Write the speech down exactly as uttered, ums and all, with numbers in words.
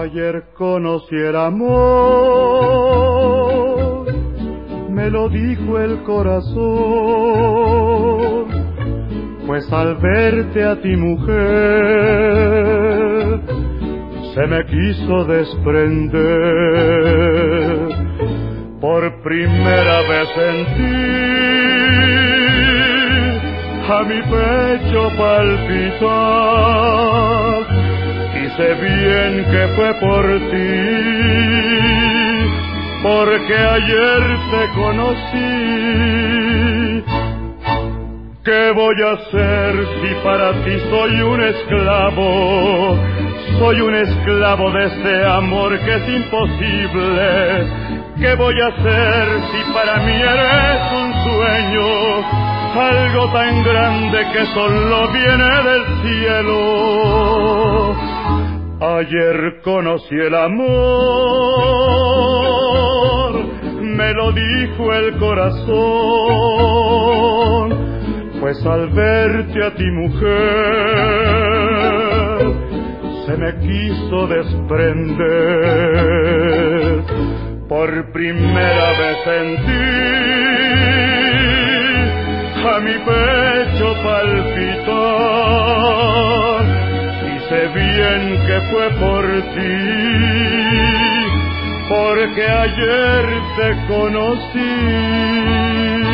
Ayer conocí el amor, me lo dijo el corazón, pues al verte a ti, mujer, se me quiso desprender. Por primera vez sentí a mi pecho palpitar, y sé bien que fue por ti, porque ayer te conocí. ¿Qué voy a hacer si para ti soy un esclavo? Soy un esclavo de este amor que es imposible. ¿Qué voy a hacer si para mí eres un sueño? Algo tan grande que solo viene del cielo. Ayer conocí el amor, me lo dijo el corazón, pues al verte a ti, mujer, se me quiso desprender. Por primera vez sentí a mi pecho palpitar, y sé bien que fue por ti, porque ayer te conocí.